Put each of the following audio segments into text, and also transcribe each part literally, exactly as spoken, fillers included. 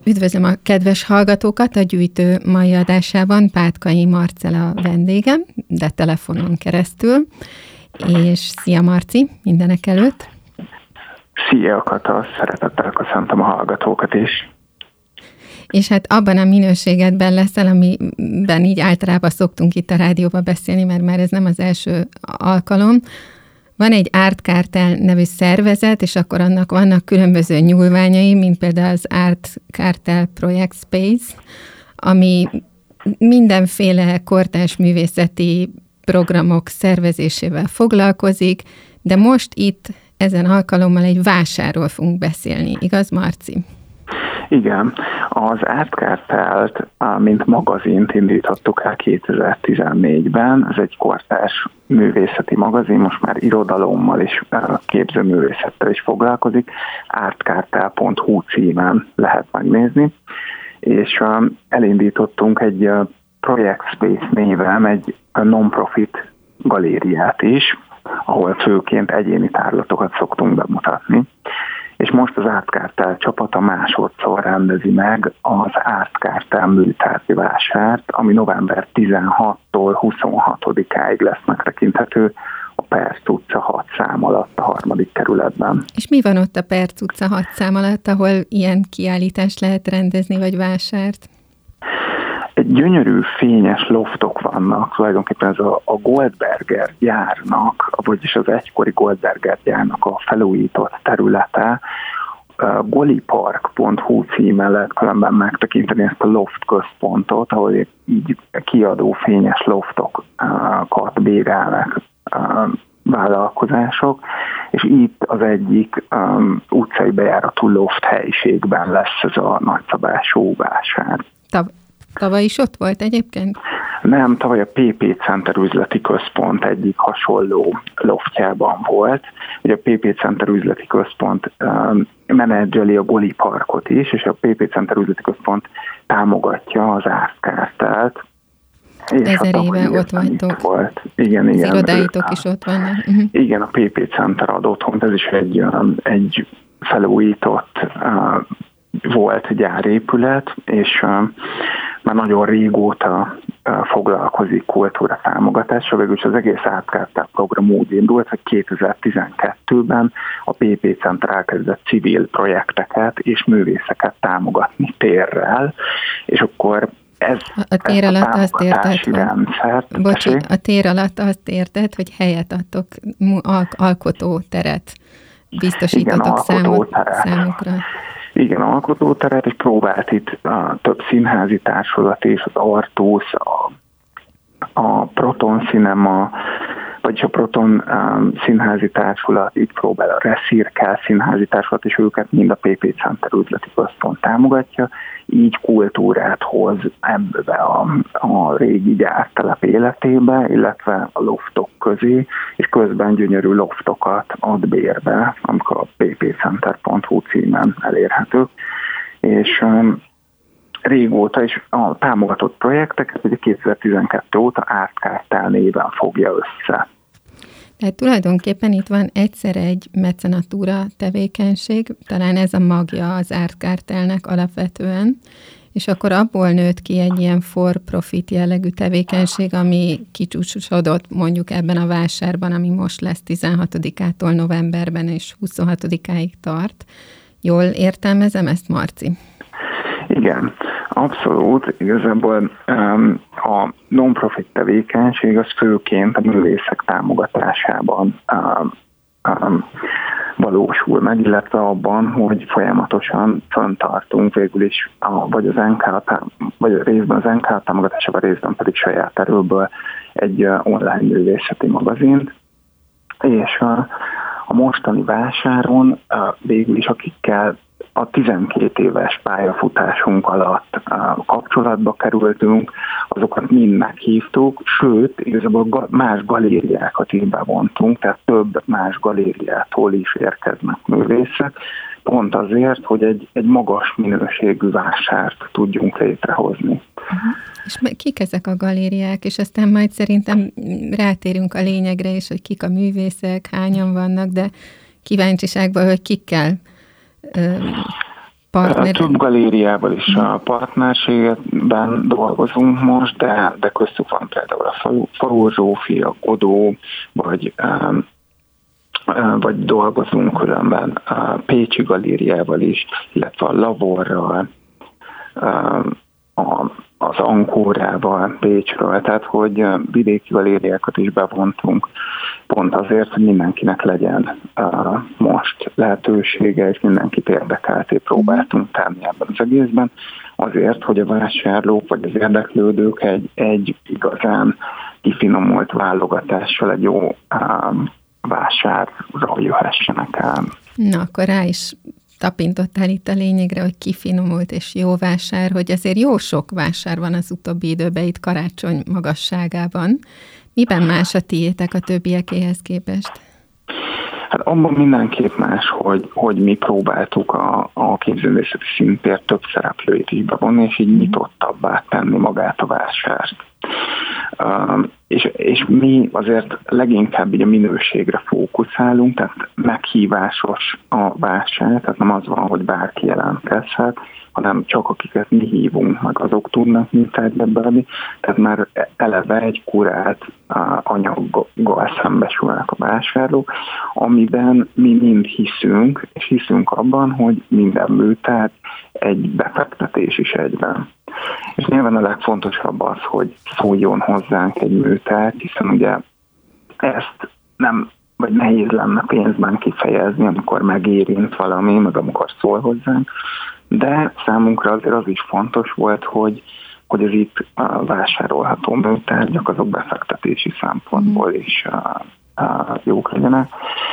Üdvözlöm a kedves hallgatókat a gyűjtő mai adásában. Pátkai Marcella vendégem, de telefonon keresztül. És szia Marci, mindenek előtt. Szia Kata, szeretettel köszöntöm a hallgatókat is. És hát abban a minőségedben leszel, amiben így általában szoktunk itt a rádióban beszélni, mert már ez nem az első alkalom. Van egy Art Cartel nevű szervezet, és akkor annak vannak különböző nyúlványai, mint például az Art Cartel Project Space, ami mindenféle kortárs művészeti programok szervezésével foglalkozik, de most itt ezen alkalommal egy vásárról fogunk beszélni. Igaz, Marci? Igen, az Art Cartelt, mint magazint indítottuk el kétezer-tizennégyben. Ez egy kortárs művészeti magazin, most már irodalommal és képzőművészettel is foglalkozik. artcartel pont hu címen lehet megnézni. És elindítottunk egy Project Space néven egy non-profit galériát is, ahol főként egyéni tárlatokat szoktunk bemutatni. És most az Art Cartel csapata másodszor rendezi meg az Art Cartel műtárgyi vásárt, ami november tizenhatodikától huszonhatodikáig lesz megtekinthető a Perc utca hat szám alatt a harmadik kerületben. És mi van ott a Perc utca hat szám alatt, ahol ilyen kiállítást lehet rendezni, vagy vásárt? Egy gyönyörű, fényes loftok vannak, tulajdonképpen ez a, a Goldberger gyárnak, vagyis az egykori Goldberger gyárnak a felújított területe. golipark pont hu címen lehet különben megtekinteni ezt a loft központot, ahol így kiadó fényes loftokat bérelnek vállalkozások, és itt az egyik um, utcai bejáratú loft helyiségben lesz ez a nagyszabású vásár. Tav- Tavaly is ott volt egyébként? Nem, tavaly a pé pé Center üzleti központ egyik hasonló loftjában volt. Ugye a pé pé Center üzleti központ um, menedzseli a Goli Parkot is, és a pé pé Center üzleti központ támogatja az Art Cartelt. Ezer éve ott vagytok. Volt. Igen, az igen. Az irodáitok is ott vannak. Uh-huh. Igen, a pé pé Center ad otthont, ez is egy, egy felújított uh, volt gyárépület, és uh, már nagyon régóta uh, foglalkozik kultúra támogatással, végülis az egész Art Cartel program úgy indult, hogy kétezer-tizenkettőben a pé pé Center elkezdett civil projekteket és művészeket támogatni térrel, és akkor ez a tér alatt a azt érted, rendszert, bocsi, a tér alatt azt érted, hogy helyet adtok, al- alkotóteret biztosítotok számot, számukra. Igen, alkotóteret, és próbált itt a több színházi társulat és az Artus, a, a Proton Cinema, vagyis a Proton um, színházi társulat, így próbál a Reszirkel színházi társulat, és őket mind a pé pé Center üzleti központ támogatja, így kultúrát hoz ebbe a, a régi gyártelep életébe, illetve a loftok közé, és közben gyönyörű loftokat ad bérbe, amikor a pé pé center pont hu címen elérhetők. És um, régóta is a támogatott projekteket, ugye kétezer-tizenkettő óta Art Cartel néven fogja össze. Tehát tulajdonképpen itt van egyszer egy mecenatúra tevékenység, talán ez a magja az Art Cartelnek alapvetően, és akkor abból nőtt ki egy ilyen for-profit jellegű tevékenység, ami kicsúcsosodott mondjuk ebben a vásárban, ami most lesz tizenhatodikától novemberben és huszonhatodikáig tart. Jól értelmezem ezt, Marci? Igen, abszolút. Igazából um, a non-profit tevékenység az főként a művészek támogatásában um, um, valósul meg, illetve abban, hogy folyamatosan fenntartunk végül is, a, vagy az en ká, vagy a részben az en ká támogatásában, részben pedig saját erőből egy uh, online művészeti magazint, és uh, a mostani vásáron uh, végül is akikkel a tizenkét éves pályafutásunk alatt kapcsolatba kerültünk, azokat mind meghívtuk, sőt, igazából más galériákat is bevontunk, tehát több más galériától is érkeznek művészek, pont azért, hogy egy, egy magas minőségű vásárt tudjunk létrehozni. Uh-huh. És kik ezek a galériák, és aztán majd szerintem rátérünk a lényegre is, hogy kik a művészek, hányan vannak, de kíváncsiságban, hogy kikkel partner... Több galériával is a partnerségben dolgozunk most, de, de köztük van például a Faul Zsófi, a Godó, vagy, vagy dolgozunk különben a Pécsi galériával is, illetve a Lavorral, a, az Ankórával, Pécsről, tehát hogy vidéki galériákat is bevontunk, pont azért, hogy mindenkinek legyen uh, most lehetősége, és mindenkit érdekelté próbáltunk tenni ebben az egészben, azért, hogy a vásárlók vagy az érdeklődők egy, egy igazán kifinomult válogatással egy jó um, vásárra jöhessenek el. Na, akkor rá is tapintottál itt a lényegre, hogy kifinomult és jó vásár, hogy azért jó sok vásár van az utóbbi időben itt karácsony magasságában. Miben más a tiétek a többiekéhez képest? Hát abban mindenképp más, hogy, hogy mi próbáltuk a, a képzőművészeti színtér több szereplőit is bevonni, és így nyitottabbá tenni magát a vásárt. Uh, és, és mi azért leginkább így a minőségre fókuszálunk, tehát meghívásos a vásár, tehát nem az van, hogy bárki jelentkezhet, hanem csak akiket mi hívunk, meg azok tudnak mintát beadni, tehát már eleve egy kurált uh, anyaggal szembesülnek a vásárlók, amiben mi mind hiszünk, és hiszünk abban, hogy minden műtárgy egy befektetés is egyben. És nyilván a legfontosabb az, hogy szóljon hozzánk egy műtárgy, hiszen ugye ezt nem, vagy nehéz lenne pénzben kifejezni, amikor megérint valami, meg amikor szól hozzánk, de számunkra azért az is fontos volt, hogy, hogy az itt vásárolható műtárgyak azok befektetési szempontból is jók legyenek.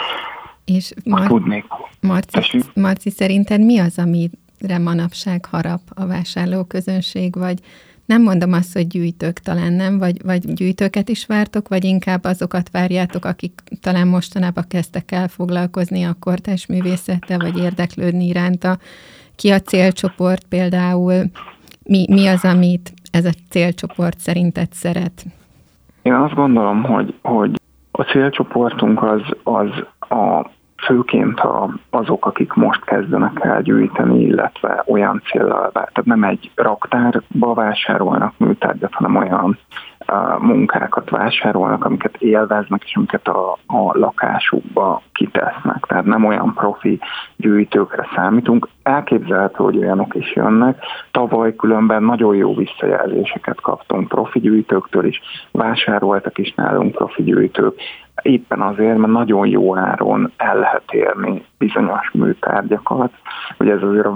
És Mar- tudnék. Marci, Marci, szerinted mi az, amire manapság harap a vásárlóközönség, vagy nem mondom azt, hogy gyűjtők talán nem, vagy, vagy gyűjtőket is vártok, vagy inkább azokat várjátok, akik talán mostanában kezdtek el foglalkozni a kortárs művészettel, vagy érdeklődni iránta. Ki a célcsoport például? Mi, mi az, amit ez a célcsoport szerinted szeret? Én azt gondolom, hogy, hogy a célcsoportunk az, az a főként a, azok, akik most kezdenek el gyűjteni, illetve olyan céllal, tehát nem egy raktárba vásárolnak műtárgyat, hanem olyan uh, munkákat vásárolnak, amiket élveznek, és amiket a, a lakásukba kitesznek. Tehát nem olyan profi gyűjtőkre számítunk. Elképzelhető, hogy olyanok is jönnek. Tavaly különben nagyon jó visszajelzéseket kaptunk profi gyűjtőktől is, vásároltak is nálunk profi gyűjtők. Éppen azért, mert nagyon jó áron el lehet érni bizonyos műtárgyakat, hogy ez azért a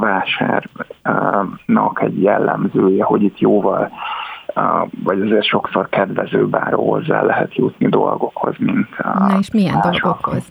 vásárnak egy jellemzője, hogy itt jóval, vagy azért sokszor kedvezőbb áron hozzá lehet jutni dolgokhoz, mint Na és milyen dolgokhoz?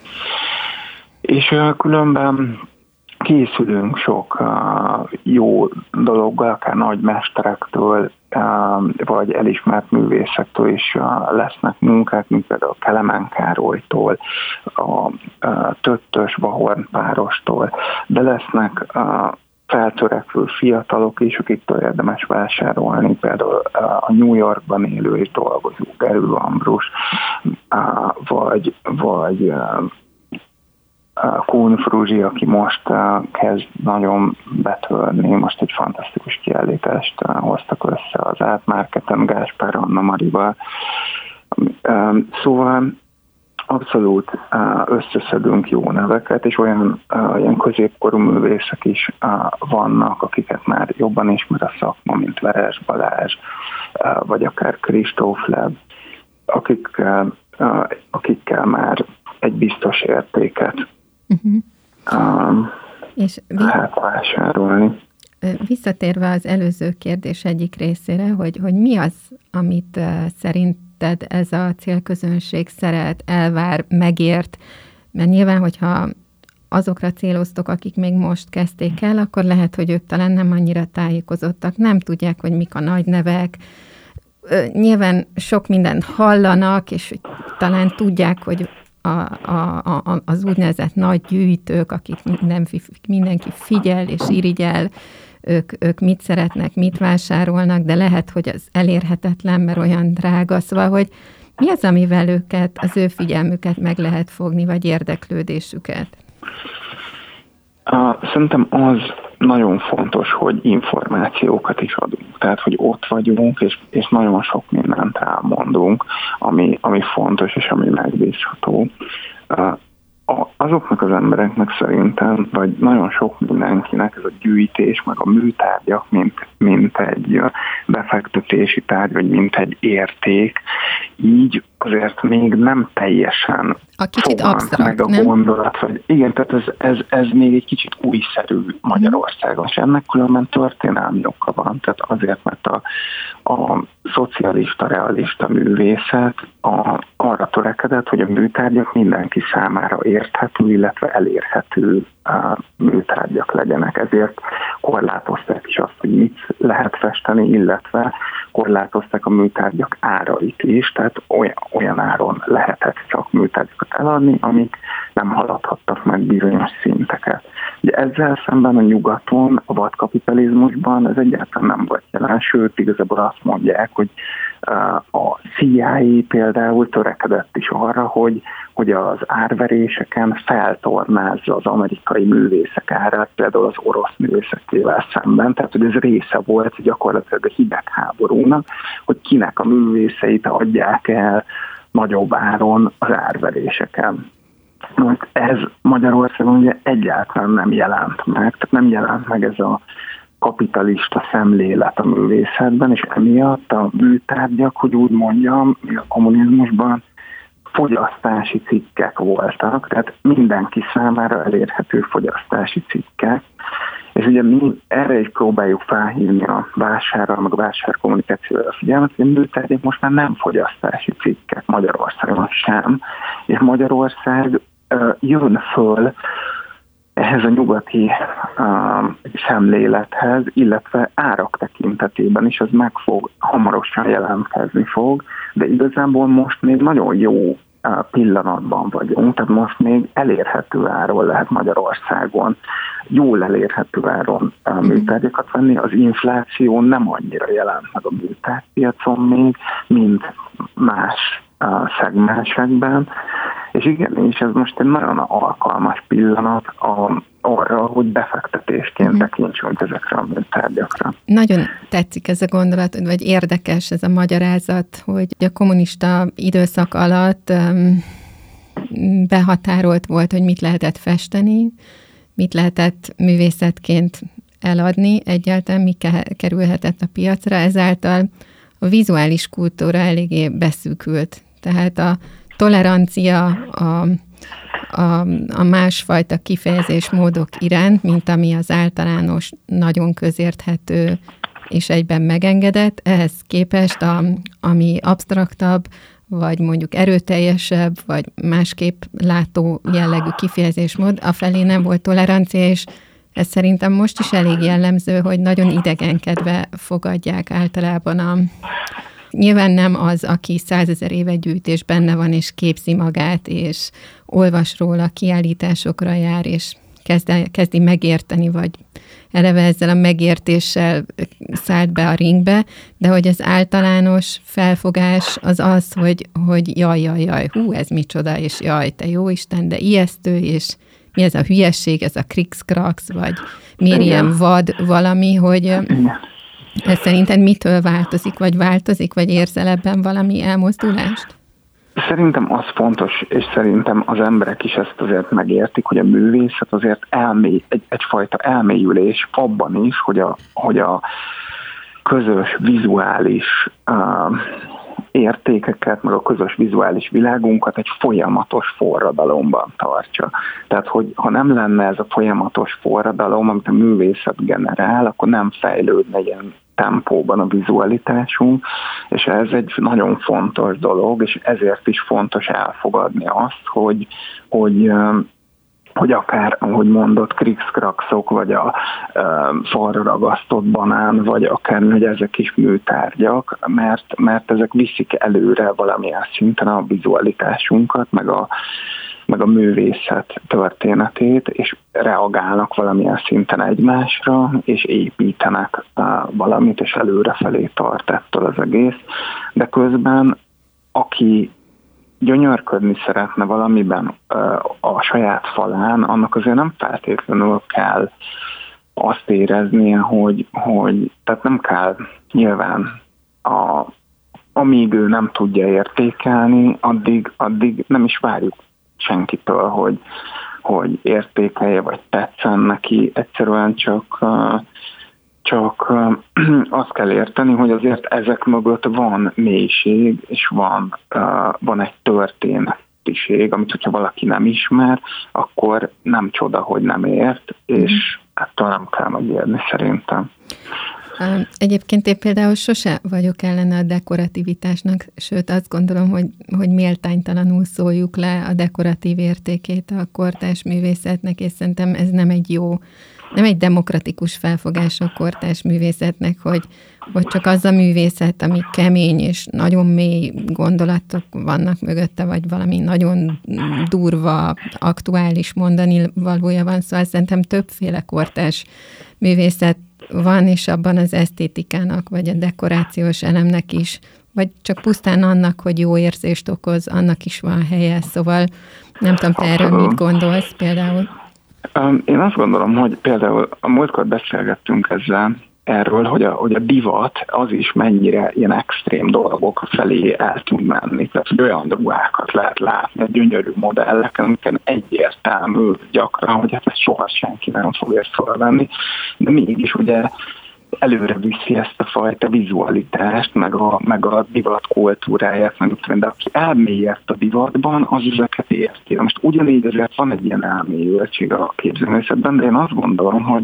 És különben készülünk sok uh, jó dologgal, akár nagy mesterektől, uh, vagy elismert művészektől is uh, lesznek munkák, mint például Kelemen Károlytól, a uh, Töttös Vahorn párostól, de lesznek uh, feltörekvő fiatalok is, akiktől érdemes vásárolni, például uh, a New Yorkban élő és dolgozó Gerül Ambrus, uh, vagy, vagy uh, Kuhn Fruzsi, aki most uh, kezd nagyon betörni, most egy fantasztikus kiállítást uh, hoztak össze az Art Marketen Gáspár Anna Marival. Um, szóval abszolút uh, összeszedünk jó neveket, és olyan uh, ilyen középkorú művészek is uh, vannak, akiket már jobban ismer a szakma, mint Veres Balázs, uh, vagy akár Kristóf Leb, akikkel, uh, akikkel már egy biztos értéket uh-huh. um, és lehet vásárolni. Visszatérve az előző kérdés egyik részére, hogy, hogy mi az, amit uh, szerinted ez a célközönség szeret, elvár, megért, mert nyilván, hogyha azokra céloztok, akik még most kezdték el, akkor lehet, hogy ők talán nem annyira tájékozottak, nem tudják, hogy mik a nagy nevek. Nyilván sok mindent hallanak, és talán tudják, hogy A, a, a, az úgynevezett nagy gyűjtők, akik minden, mindenki figyel és irigyel, ők, ők mit szeretnek, mit vásárolnak, de lehet, hogy az elérhetetlen, mert olyan drága. Szóval, hogy mi az, amivel őket, az ő figyelmüket meg lehet fogni, vagy érdeklődésüket? Uh, szerintem az, nagyon fontos, hogy információkat is adunk. Tehát, hogy ott vagyunk, és, és nagyon sok mindent elmondunk, ami, ami fontos, és ami megbízható. Azoknak az embereknek szerintem, vagy nagyon sok mindenkinek ez a gyűjtés, meg a műtárgyak, mint, mint egy befektetési tárgy, vagy mint egy érték, így azért még nem teljesen a kicsit absztrakt, meg a nem? gondolat, hogy igen, tehát ez, ez, ez még egy kicsit újszerű Magyarországon, és ennek különben történelmi oka van, tehát azért, mert a, a szocialista, realista művészet a, arra törekedett, hogy a műtárgyak mindenki számára érthető, illetve elérhető a műtárgyak legyenek. Ezért korlátozták is azt, hogy mit lehet festeni, illetve korlátozták a műtárgyak árait is, tehát olyan, olyan áron lehetett csak műtárgyakat eladni, amik nem haladhattak meg bizonyos szinteket. Ugye ezzel szemben a nyugaton, a vadkapitalizmusban ez egyáltalán nem volt jelen, sőt, igazából azt mondják, hogy a C I A például törekedett is arra, hogy, hogy az árveréseken feltornázza az amerikai művészek árát, például az orosz művészekével szemben, tehát hogy ez része volt gyakorlatilag a hidegháborúnak, hogy kinek a művészeit adják el nagyobb áron az árveréseken. Most ez Magyarországon ugye egyáltalán nem jelent meg, tehát nem jelent meg ez a kapitalista szemlélet a művészetben, és emiatt a műtárgyak, hogy úgy mondjam, a kommunizmusban fogyasztási cikkek voltak, tehát mindenki számára elérhető fogyasztási cikkek, és ugye mi erre is próbáljuk felhívni a vásárral, meg a vásárkommunikációra a figyelmet, hogy a műtárgyak most már nem fogyasztási cikkek Magyarországon sem, és Magyarország uh, jön föl ehhez a nyugati uh, szemlélethez, illetve árak tekintetében is az meg fog, hamarosan jelentkezni fog, de igazából most még nagyon jó uh, pillanatban vagyunk, tehát most még elérhető áron lehet Magyarországon, jól elérhető áron uh, műtárgyakat venni, az infláció nem annyira jelent meg a műtárgypiacon még, mint más uh, szegmensekben, és igen, és ez most egy nagyon alkalmas pillanat a, arra, hogy befektetésként tekintsünk ezekre a műtárgyakra. Nagyon tetszik ez a gondolat, vagy érdekes ez a magyarázat, hogy a kommunista időszak alatt um, behatárolt volt, hogy mit lehetett festeni, mit lehetett művészetként eladni, egyáltalán mi kerülhetett a piacra, ezáltal a vizuális kultúra eléggé beszűkült. Tehát a tolerancia a, a, a másfajta kifejezésmódok iránt, mint ami az általános, nagyon közérthető és egyben megengedett, ehhez képest, a, ami absztraktabb, vagy mondjuk erőteljesebb, vagy másképp látó jellegű kifejezésmód, afelé nem volt tolerancia, és ez szerintem most is elég jellemző, hogy nagyon idegenkedve fogadják általában a... Nyilván nem az, aki százezer éve gyűjt, és benne van, és képzi magát, és olvas róla, kiállításokra jár, és kezdi, kezdi megérteni, vagy eleve ezzel a megértéssel szállt be a ringbe, de hogy az általános felfogás az az, hogy, hogy jaj, jaj, jaj, hú, ez micsoda, és jaj, te jó Isten, de ijesztő, és mi ez a hülyesség, ez a krikszkrax, vagy miért ilyen vad valami, hogy... Ez szerinted mitől változik, vagy változik, vagy érzel ebben valami elmozdulást? Szerintem az fontos, és szerintem az emberek is ezt azért megértik, hogy a művészet azért elmély, egy, egyfajta elmélyülés abban is, hogy a, hogy a közös vizuális uh, értékeket, meg a közös vizuális világunkat egy folyamatos forradalomban tartsa. Tehát, hogy ha nem lenne ez a folyamatos forradalom, amit a művészet generál, akkor nem fejlődne ilyen tempóban a vizualitásunk, és ez egy nagyon fontos dolog, és ezért is fontos elfogadni azt, hogy, hogy hogy akár, ahogy mondott, krikszkrakszok, vagy a e, falra ragasztott banán, vagy akár, hogy ezek is műtárgyak, mert, mert ezek viszik előre valamilyen szinten a vizualitásunkat, meg a, meg a művészet történetét, és reagálnak valamilyen szinten egymásra, és építenek e, valamit, és előrefelé tart ettől az egész. De közben, aki gyönyörködni szeretne valamiben a saját falán, annak azért nem feltétlenül kell azt éreznie, hogy, hogy tehát nem kell nyilván, a, amíg ő nem tudja értékelni, addig, addig nem is várjuk senkitől, hogy, hogy értékelje, vagy tetszen neki, egyszerűen csak, csak azt kell érteni, hogy azért ezek mögött van mélység, és van, van egy történetiség, amit hogyha valaki nem ismer, akkor nem csoda, hogy nem ért, és ettől nem kell megérni szerintem. Egyébként én például sose vagyok ellene a dekorativitásnak, sőt azt gondolom, hogy, hogy méltánytalanul szóljuk le a dekoratív értékét a kortárs művészetnek, és szerintem ez nem egy jó, nem egy demokratikus felfogás a kortárs művészetnek, hogy, hogy csak az a művészet, ami kemény és nagyon mély gondolatok vannak mögötte, vagy valami nagyon durva, aktuális mondani valója van, szóval szerintem többféle kortárs művészet van, és abban az esztétikának, vagy a dekorációs elemnek is, vagy csak pusztán annak, hogy jó érzést okoz, annak is van helye, szóval nem tudom, te erről mit gondolsz például? Én azt gondolom, hogy például a múltkor beszélgettünk ezzel, erről, hogy a, hogy a divat az is mennyire ilyen extrém dolgok felé el tud menni. Tehát olyan ruhákat lehet látni, gyönyörű modelleken, amiken egyértelmű gyakran, hogy hát ezt soha senki nem fogja felvenni, de mégis ugye előre viszi ezt a fajta vizualitást, meg a, meg a divat kultúráját, meg de aki elmélyett a divatban, az ezeket érti. Most ugyanígy azért van egy ilyen elmélyültség a képzőművészetben, de én azt gondolom, hogy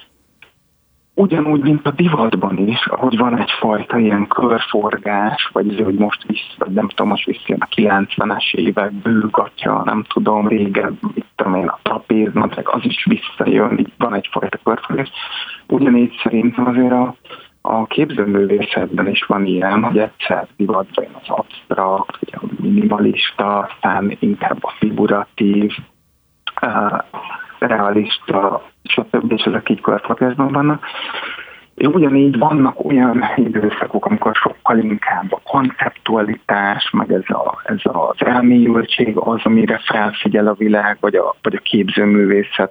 ugyanúgy, mint a divatban is, ahogy van egyfajta ilyen körforgás, vagy az, hogy most visz, vagy nem tudom, most visszajön a kilencvenes évek, bőgatja, nem tudom, régen, mit tudom én, a trapéznak, az is visszajön, így van egyfajta körforgás. Ugyanígy szerintem azért a, a képzőművészetben is van ilyen, hogy egyszer divatban jön az absztrakt, vagy a minimalista, aztán inkább a figuratív, uh, realista, stb. És ezek így körforgásban vannak. És ugyanígy vannak olyan időszakok, amikor sokkal inkább a konceptualitás, meg ez, a, ez az elmélyültség az, amire felfigyel a világ, vagy a, vagy a képzőművészet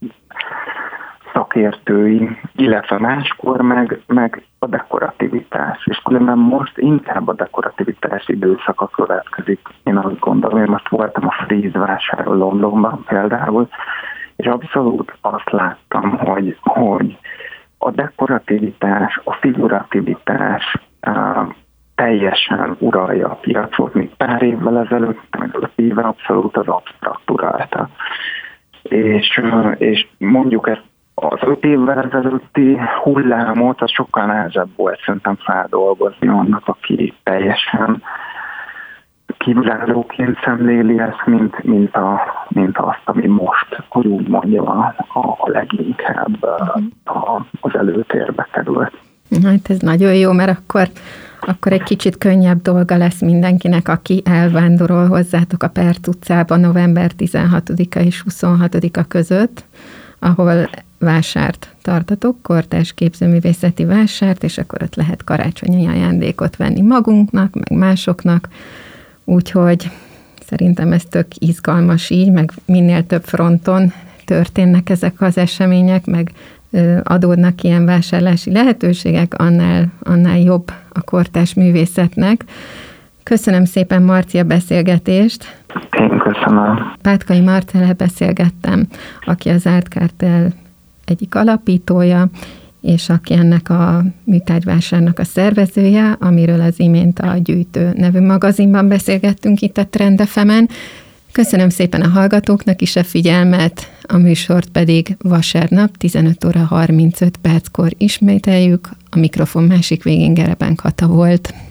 szakértői, illetve máskor meg, meg a dekorativitás. És különben most inkább a dekorativitás időszaka következik. Én azt gondolom, én most voltam a Frieze vásáron Londonban például, és abszolút azt láttam, hogy, hogy a dekorativitás, a figurativitás uh, teljesen uralja a piacot, még pár évvel ezelőtt, meg öt éve abszolút az absztrakt uralta. És, uh, és mondjuk ezt az öt évvel ezelőtti hullámot, az sokkal nehezebb volt szerintem feldolgozni annak, aki teljesen kívülállóként szemléli ezt, mint, mint, a, mint azt, ami most, hogy úgy mondjam, a, a leginkább a, az előtérbe került. Hát ez nagyon jó, mert akkor, akkor egy kicsit könnyebb dolga lesz mindenkinek, aki elvándorol hozzátok a Perc utcába november tizenhatodika és huszonhatodika között, ahol vásárt tartatok, kortárs képzőművészeti vásárt, és akkor ott lehet karácsonyi ajándékot venni magunknak, meg másoknak. Úgyhogy szerintem ez tök izgalmas így, meg minél több fronton történnek ezek az események, meg adódnak ilyen vásárlási lehetőségek, annál, annál jobb a kortárs művészetnek. Köszönöm szépen, Marci, a beszélgetést. Én köszönöm. Pátkai Marcellel beszélgettem, aki az Art Cartel egyik alapítója, és aki ennek a műtárgyvásárnak a szervezője, amiről az imént a Gyűjtő nevű magazinban beszélgettünk itt a Trend ef emen. Köszönöm szépen a hallgatóknak is a figyelmet, a műsort pedig vasárnap tizenöt óra harmincöt perckor ismételjük. A mikrofon másik végén Gerebenk Kata volt.